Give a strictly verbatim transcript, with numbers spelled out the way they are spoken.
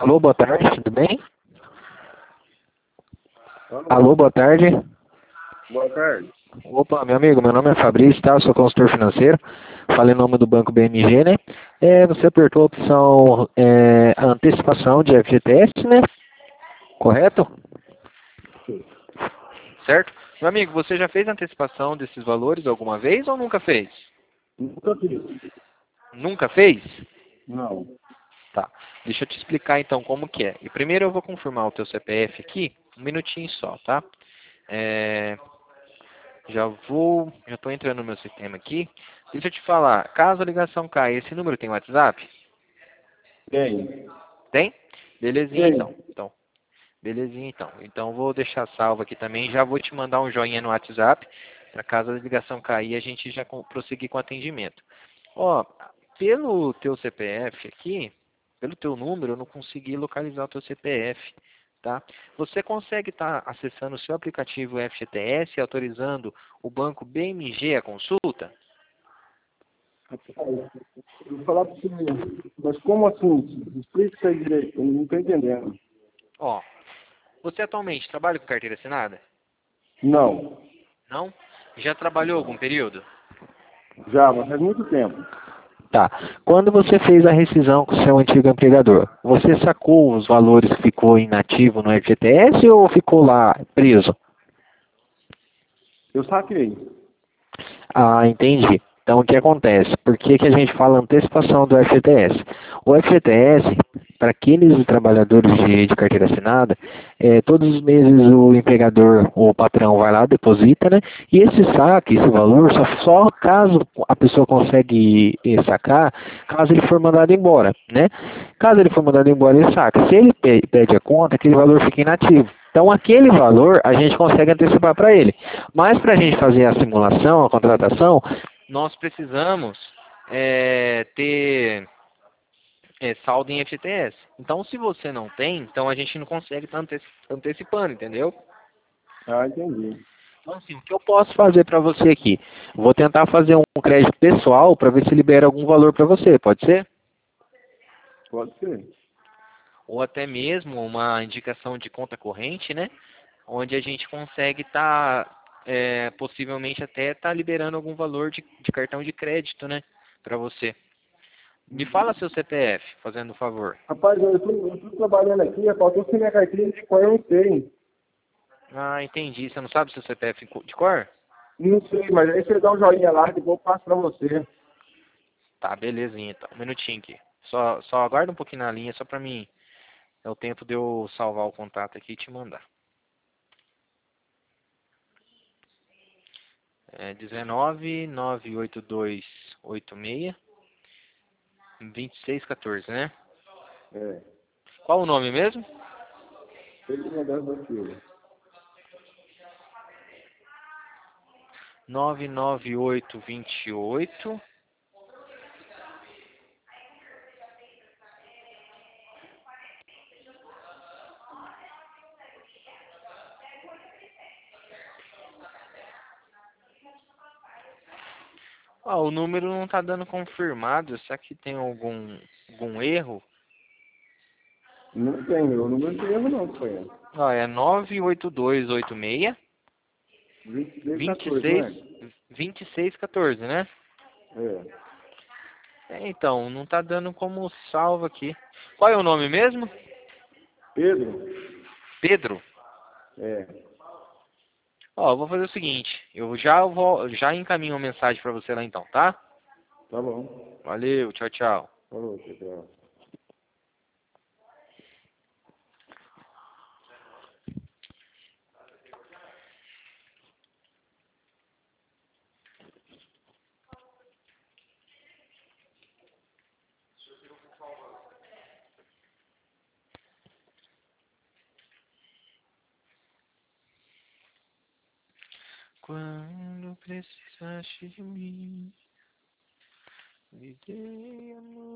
Alô, boa tarde, tudo bem? Alô, Alô, boa tarde. boa tarde. Opa, meu amigo, meu nome é Fabrício, tá? Eu sou consultor financeiro. Falei em nome do Banco B M G, né? É, você apertou a opção é, antecipação de F G T S, né? Correto? Certo? Meu amigo, você já fez antecipação desses valores alguma vez ou nunca fez? Nunca fiz. Nunca fez? Não. Tá. Deixa eu te explicar então como que é. E primeiro eu vou confirmar o teu C P F aqui, um minutinho só, tá? É, já vou, já estou entrando no meu sistema aqui. Deixa eu te falar, caso a ligação caia, esse número tem WhatsApp? Tem. Tem? Belezinha então. Tem. Então, belezinha então. Então vou deixar salvo aqui também, já vou te mandar um joinha no WhatsApp, para caso a ligação cair, a gente já com- prosseguir com o atendimento. Ó, pelo teu C P F aqui, pelo teu número, eu não consegui localizar o teu C P F, tá? Você consegue estar acessando o seu aplicativo F G T S e autorizando o banco B M G a consulta? Rapaz, eu vou falar pra você, mas como assim? Explica isso aí direito, eu não tô entendendo. Ó, você atualmente trabalha com carteira assinada? Não. Não? Já trabalhou algum período? Já, mas faz muito tempo. Tá. Quando você fez a rescisão com o seu antigo empregador, você sacou os valores que ficou inativo no F G T S ou ficou lá preso? Eu saquei. Ah, entendi. Então, o que acontece? Por que, que a gente fala antecipação do F G T S? O F G T S, para aqueles trabalhadores de, de carteira assinada, é, todos os meses o empregador, o patrão, vai lá, deposita, né? E esse saque, esse valor, só, só caso a pessoa consegue eh, sacar, caso ele for mandado embora, né? Caso ele for mandado embora, ele saca. Se ele pe- pede a conta, aquele valor fica inativo. Então, aquele valor a gente consegue antecipar para ele. Mas para a gente fazer a simulação, a contratação, nós precisamos é, ter é, saldo em F G T S. Então, se você não tem, então a gente não consegue estar ante antecipando, entendeu? Ah, entendi. Então, assim, o que eu posso fazer para você aqui? Vou tentar fazer um crédito pessoal para ver se libera algum valor para você, pode ser? Pode ser. Ou até mesmo uma indicação de conta corrente, né? Onde a gente consegue estar, é, possivelmente até estar liberando algum valor de, de cartão de crédito, né? Para você. Me fala seu C P F, fazendo um favor. Rapaz, eu tô, eu tô trabalhando aqui, rapaz, eu tô sem minha carteira de cor, eu não sei. Ah, entendi. Você não sabe seu C P F de cor? Não sei, mas aí você dá um joinha lá, que eu passo pra você. Tá, belezinha, então. Um minutinho aqui. Só, só aguarda um pouquinho na linha, só pra mim. É o tempo de eu salvar o contato aqui e te mandar. É dezenove, nove oito dois oito seis, vinte e seis quatorze, né? É. Qual o nome mesmo? Pedro Modesto da Silva. nove nove oito dois oito. Ah, o número não tá dando confirmado. Será que tem algum, algum erro? Não tem, meu número não tem erro não, companheiro. Ah, é nove oito dois oito seis, vinte e seis, vinte e quatorze, não seis, é? vinte e seis quatorze, né? É. É, então, não tá dando como salvo aqui. Qual é o nome mesmo? Pedro? Pedro. É. Ó, eu vou fazer o seguinte, eu já vou, já encaminho uma mensagem pra você lá então, tá? Tá bom. Valeu, tchau, tchau. Falou, tchau. Quando precisaste de mim, me dei amor.